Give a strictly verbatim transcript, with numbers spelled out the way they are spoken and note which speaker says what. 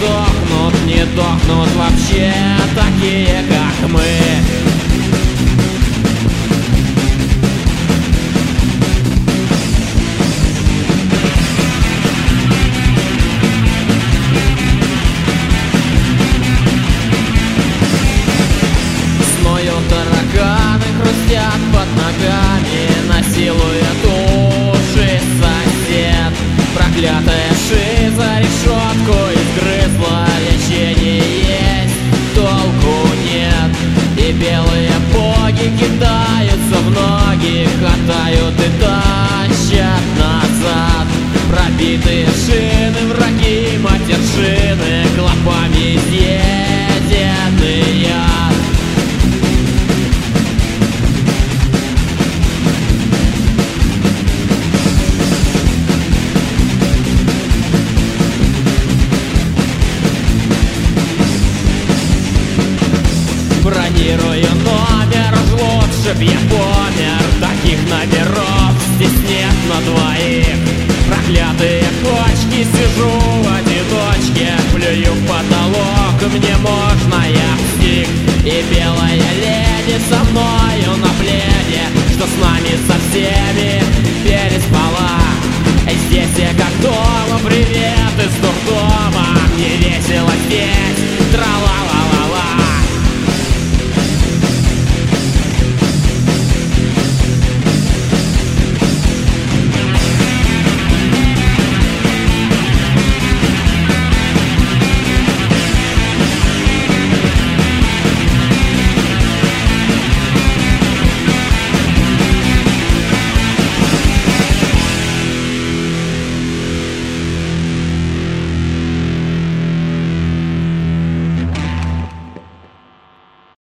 Speaker 1: дохнут, не дохнут вообще такие, как мы. Сноют тараканы, хрустят под ногами, насилует уши сосед. Проклятая шиза решетку изгрызла, лечения есть, толку нет. И белые боги кидаются в ноги, катают и тащат назад. Пробитые шины, враги, матершины, клопами изъеденный яд. Бронирую номер, лучше б я помер. Таких номеров здесь нет на двоих. Проклятые кочки, сижу в одиночке, плюю в потолок, мне можно, я псих. И белая леди со мною на пледе, что с нами со всеми